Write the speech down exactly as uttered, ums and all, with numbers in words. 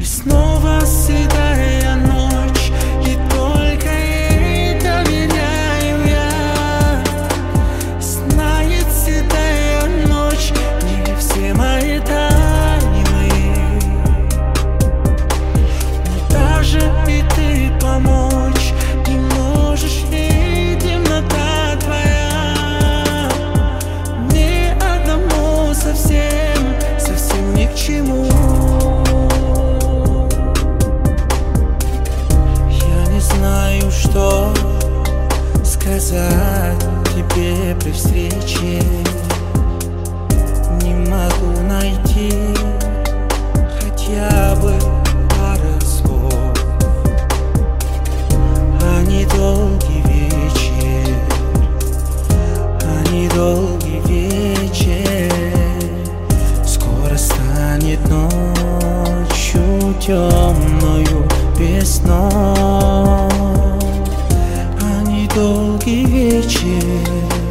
И снова седая ночь, и только ей доверяю я. Знает седая ночь не все мои тайны, но даже и ты помочь не можешь ей, темнота твоя. Мне одному совсем, совсем ни к чему. Знаю, что сказать тебе при встрече. Не могу найти хотя бы пару слов. А недолгий вечер, а недолгий вечер скоро станет ночью темною весной. Долгий вечер.